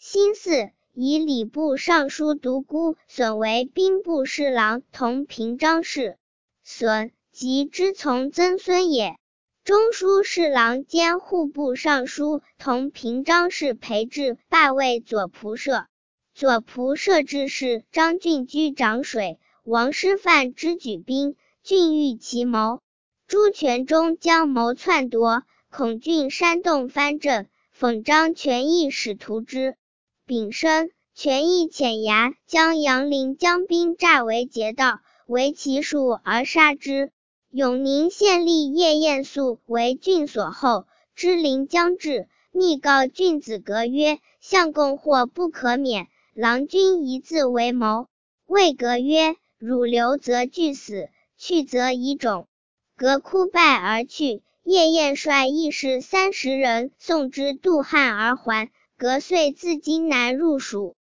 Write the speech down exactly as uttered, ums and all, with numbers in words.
辛巳，以礼部尚书独孤损为兵部侍郎同平章事。损，即之从曾孙也。中书侍郎兼户部尚书同平章事裴志罢为左仆射。左仆射之事张俊居长水，王师范之举兵，俊欲其谋。朱全忠将谋篡夺，孔俊煽动藩镇，讽张全义使图之。丙申，全义遣牙将杨陵将兵诈为劫道，为其数而杀之。永宁县令叶彦素为郡所后，知临将至，密告郡子革曰：相公或不可免，郎君一字为谋。谓革曰：汝留则俱死，去则已种。革哭拜而去。叶彦率义士三十人送之渡汉而还。革遂自荆南入蜀。